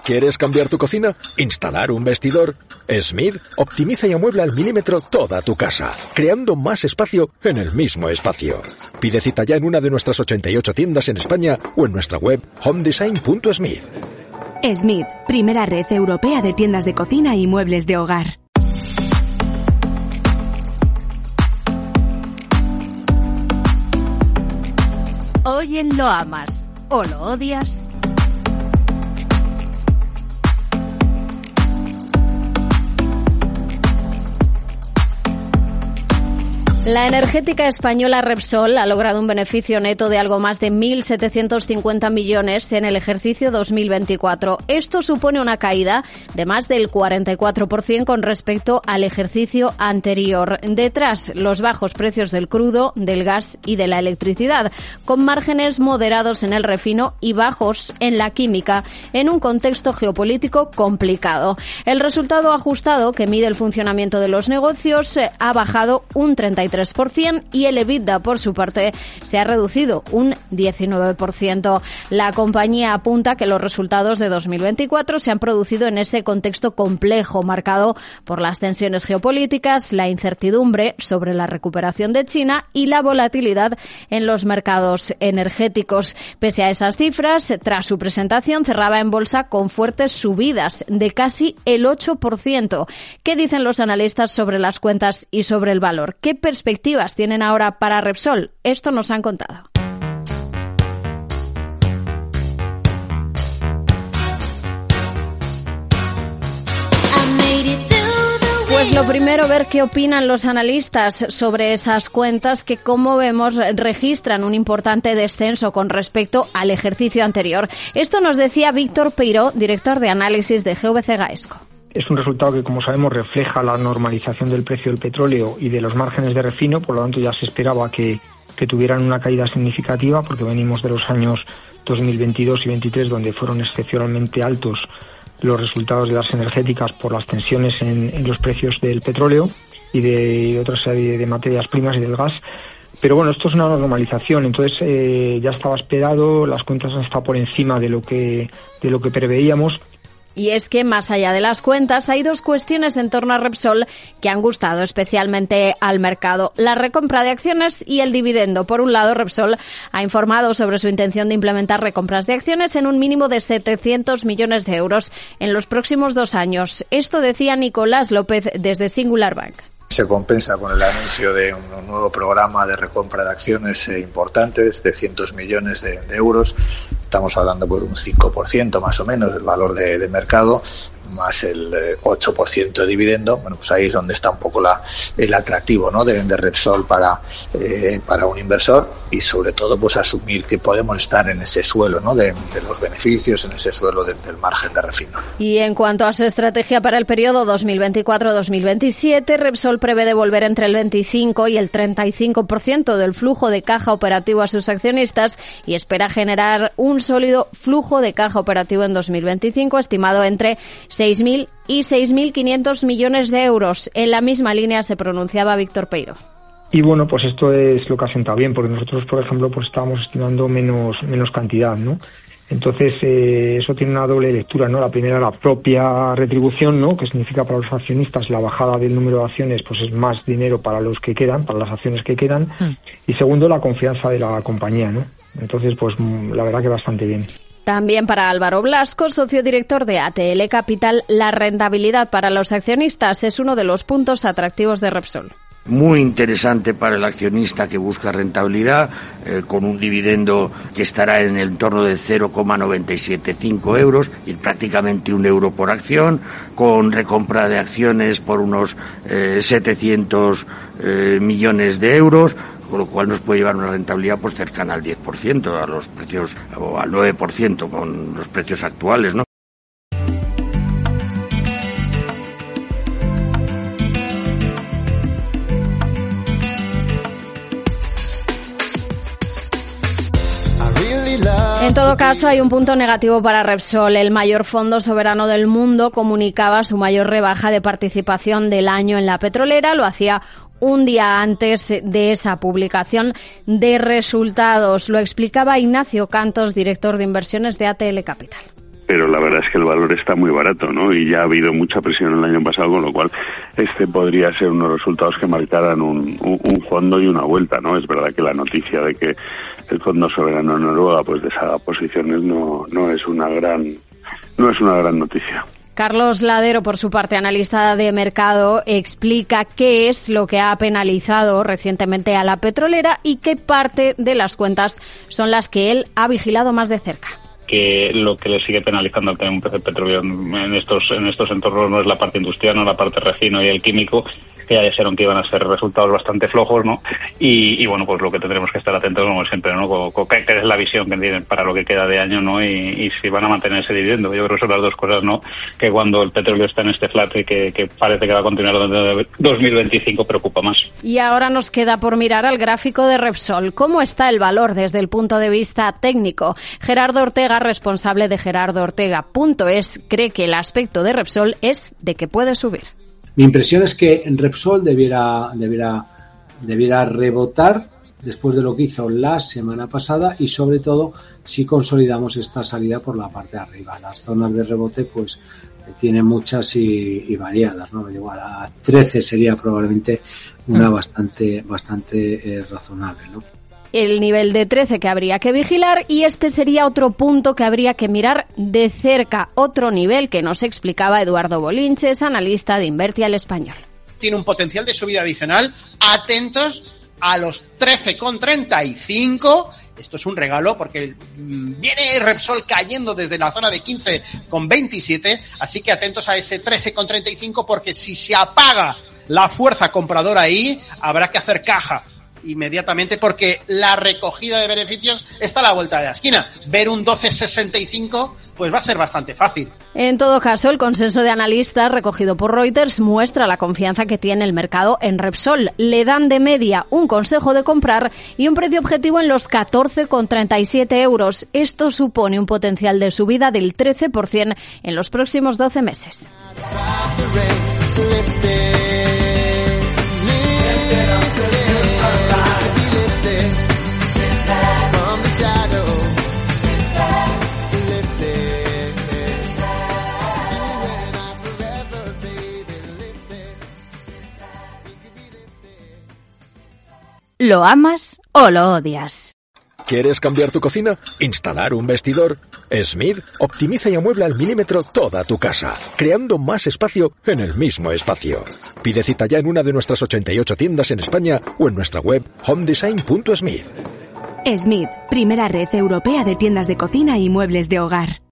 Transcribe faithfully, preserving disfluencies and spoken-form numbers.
¿Quieres cambiar tu cocina? ¿Instalar un vestidor? Smith optimiza y amuebla al milímetro toda tu casa, creando más espacio en el mismo espacio. Pide cita ya en una de nuestras ochenta y ocho tiendas en España o en nuestra web home design punto smith. Smith, primera red europea de tiendas de cocina y muebles de hogar. Hoy en Lo Amas o Lo Odias. La energética española Repsol ha logrado un beneficio neto de algo más de mil setecientos cincuenta millones en el ejercicio dos mil veinticuatro. Esto supone una caída de más del cuarenta y cuatro por ciento con respecto al ejercicio anterior. Detrás, los bajos precios del crudo, del gas y de la electricidad, con márgenes moderados en el refino y bajos en la química, en un contexto geopolítico complicado. El resultado ajustado, que mide el funcionamiento de los negocios, ha bajado un treinta y tres por ciento y el EBITDA, por su parte, se ha reducido un diecinueve por ciento. La compañía apunta que los resultados de dos mil veinticuatro se han producido en ese contexto complejo, marcado por las tensiones geopolíticas, la incertidumbre sobre la recuperación de China y la volatilidad en los mercados energéticos. Pese a esas cifras, tras su presentación cerraba en bolsa con fuertes subidas de casi el ocho por ciento. ¿Qué dicen los analistas sobre las cuentas y sobre el valor? ¿Qué perspectivas tienen ahora para Repsol? Esto nos han contado. Pues lo primero, ver qué opinan los analistas sobre esas cuentas que, como vemos, registran un importante descenso con respecto al ejercicio anterior. Esto nos decía Víctor Peiró, director de análisis de G V C Gaesco. Es un resultado que, como sabemos, refleja la normalización del precio del petróleo y de los márgenes de refino, por lo tanto ya se esperaba que, que tuvieran una caída significativa, porque venimos de los años dos mil veintidós y veintitrés, donde fueron excepcionalmente altos los resultados de las energéticas por las tensiones en, en los precios del petróleo y de otra serie de materias primas y del gas. Pero bueno, esto es una normalización, entonces eh, ya estaba esperado, las cuentas han estado por encima de lo que, de lo que preveíamos. Y es que, más allá de las cuentas, hay dos cuestiones en torno a Repsol que han gustado especialmente al mercado: la recompra de acciones y el dividendo. Por un lado, Repsol ha informado sobre su intención de implementar recompras de acciones en un mínimo de setecientos millones de euros en los próximos dos años. Esto decía Nicolás López desde Singular Bank. Se compensa con el anuncio de un nuevo programa de recompra de acciones eh, importante, de setecientos millones de, de euros. Estamos hablando por un cinco por ciento más o menos del valor de, de mercado, más el eh, ocho por ciento de dividendo. Bueno, pues ahí es donde está un poco la, el atractivo, ¿no?, de, de Repsol para, eh, para un inversor, y sobre todo pues asumir que podemos estar en ese suelo, ¿no?, de, de los beneficios, en ese suelo de, del margen de refino. Y en cuanto a su estrategia para el periodo dos mil veinticuatro dos mil veintisiete, Repsol prevé devolver entre el veinticinco y el treinta y cinco por ciento del flujo de caja operativo a sus accionistas y espera generar un sólido flujo de caja operativo en dos mil veinticinco estimado entre seis mil y seis mil quinientos millones de euros. En la misma línea se pronunciaba Víctor Peiró. Y bueno, pues esto es lo que ha sentado bien, porque nosotros, por ejemplo, pues estábamos estimando menos menos cantidad, ¿no? Entonces, eh, eso tiene una doble lectura, ¿no? La primera, la propia retribución, ¿no?, que significa para los accionistas la bajada del número de acciones, pues es más dinero para los que quedan, para las acciones que quedan. Mm. Y segundo, la confianza de la compañía, ¿no? Entonces, pues la verdad que bastante bien. También para Álvaro Blasco, socio director de A T L Capital, la rentabilidad para los accionistas es uno de los puntos atractivos de Repsol. Muy interesante para el accionista que busca rentabilidad, eh, con un dividendo que estará en el entorno de cero coma noventa y siete cinco euros y prácticamente un euro por acción, con recompra de acciones por unos eh, setecientos eh, millones de euros, con lo cual nos puede llevar una rentabilidad pues cercana al diez por ciento, a los precios, o al nueve por ciento con los precios actuales, ¿no? En todo caso, hay un punto negativo para Repsol. El mayor fondo soberano del mundo comunicaba su mayor rebaja de participación del año en la petrolera. Lo hacía un día antes de esa publicación de resultados. Lo explicaba Ignacio Cantos, director de inversiones de A T L Capital. pero la verdad es que el valor está muy barato, ¿no? Y ya ha habido mucha presión el año pasado, con lo cual este podría ser unos resultados que marcaran un, un, un fondo y una vuelta, ¿no? Es verdad que la noticia de que el Fondo Soberano de Noruega pues deshaga posiciones no, no es una gran, no es una gran noticia. Carlos Ladero, por su parte, analista de mercado, explica qué es lo que ha penalizado recientemente a la petrolera y qué parte de las cuentas son las que él ha vigilado más de cerca. Que lo que le sigue penalizando al tener un precio de petróleo en estos en estos entornos no es la parte industrial, no la parte refino y el químico, que ya dijeron que iban a ser resultados bastante flojos, ¿no? Y, y bueno, pues lo que tendremos que estar atentos, como siempre, ¿no? Con, con qué es la visión que tienen para lo que queda de año, ¿no? Y, y si van a mantener ese dividendo. Yo creo que son las dos cosas, ¿no? Que cuando el petróleo está en este flat y que, que parece que va a continuar durante dos mil veinticinco, preocupa más. Y ahora nos queda por mirar al gráfico de Repsol. ¿Cómo está el valor desde el punto de vista técnico? Gerardo Ortega, responsable de gerardo ortega punto es, cree que el aspecto de Repsol es de que puede subir. Mi impresión es que Repsol debiera, debiera, debiera rebotar después de lo que hizo la semana pasada y sobre todo si consolidamos esta salida por la parte de arriba. Las zonas de rebote pues tienen muchas y, y variadas, ¿no? Igual a trece sería probablemente una bastante, bastante eh, razonable, ¿no? El nivel de trece que habría que vigilar y este sería otro punto que habría que mirar de cerca, otro nivel que nos explicaba Eduardo Bolinches, analista de Invertia el Español. Tiene un potencial de subida adicional, atentos a los trece con treinta y cinco. Esto es un regalo porque viene Repsol cayendo desde la zona de quince con veintisiete, así que atentos a ese trece con treinta y cinco porque si se apaga la fuerza compradora ahí, habrá que hacer caja inmediatamente porque la recogida de beneficios está a la vuelta de la esquina. Ver un doce sesenta y cinco pues va a ser bastante fácil. En todo caso, el consenso de analistas recogido por Reuters muestra la confianza que tiene el mercado en Repsol. Le dan de media un consejo de comprar y un precio objetivo en los catorce con treinta y siete euros. Esto supone un potencial de subida del trece por ciento en los próximos doce meses. ¿Lo amas o lo odias? ¿Quieres cambiar tu cocina? ¿Instalar un vestidor? Smith optimiza y amuebla al milímetro toda tu casa, creando más espacio en el mismo espacio. Pide cita ya en una de nuestras ochenta y ocho tiendas en España o en nuestra web home design punto smith. Smith, primera red europea de tiendas de cocina y muebles de hogar.